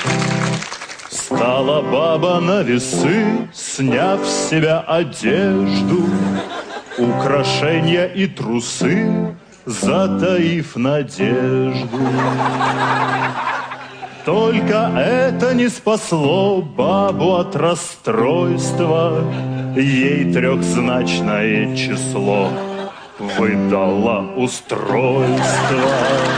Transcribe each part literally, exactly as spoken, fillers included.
Стала баба на весы, сняв с себя одежду, украшения и трусы, затаив надежду. Только это не спасло бабу от расстройства. Ей трехзначное число выдало устройство.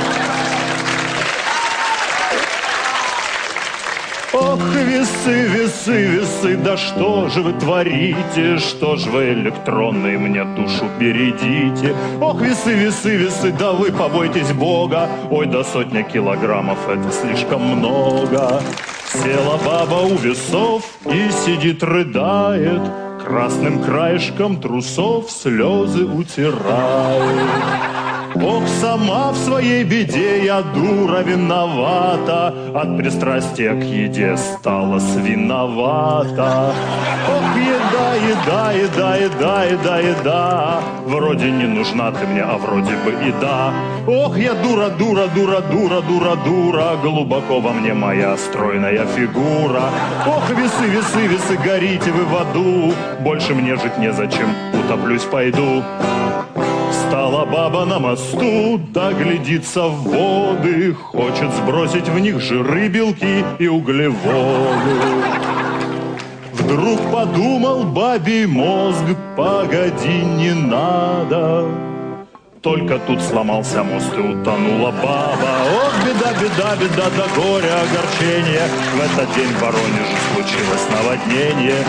Ох, весы, весы, весы, да что же вы творите? Что ж вы электронные мне душу бередите? Ох, весы, весы, весы, да вы побойтесь Бога. Ой, да сотня килограммов это слишком много. Села баба у весов и сидит, рыдает, красным краешком трусов слезы утирает. Ох, сама в своей беде я, дура, виновата, от пристрастия к еде стала свиновата. Ох, еда, еда, еда, еда, еда, еда, вроде не нужна ты мне, а вроде бы и да. Ох, я дура, дура, дура, дура, дура, дура, глубоко во мне моя стройная фигура. Ох, весы, весы, весы, горите вы в аду, больше мне жить незачем, утоплюсь пойду. Стала баба на мосту, да глядится в воды, хочет сбросить в них жиры, белки и углеводы. Вдруг подумал бабий мозг, погоди, не надо. Только тут сломался мост и утонула баба. Ох, беда, беда, беда, да горе, огорчение. В этот день в Воронеже случилось наводнение.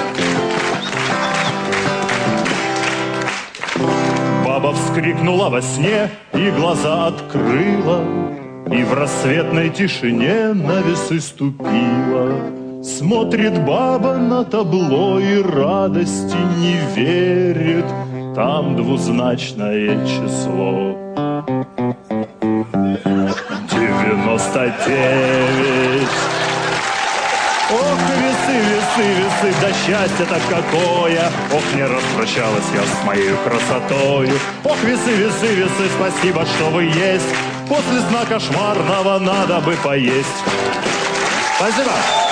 Баба вскрикнула во сне и глаза открыла, и в рассветной тишине на весы ступила. Смотрит баба на табло и радости не верит, там двузначное число. девяносто девять. Ох, весы, весы, весы, да счастье-то какое! Ох, не распрощалась я с моей красотою. Ох, весы, весы, весы, спасибо, что вы есть. После сна кошмарного надо бы поесть. Спасибо.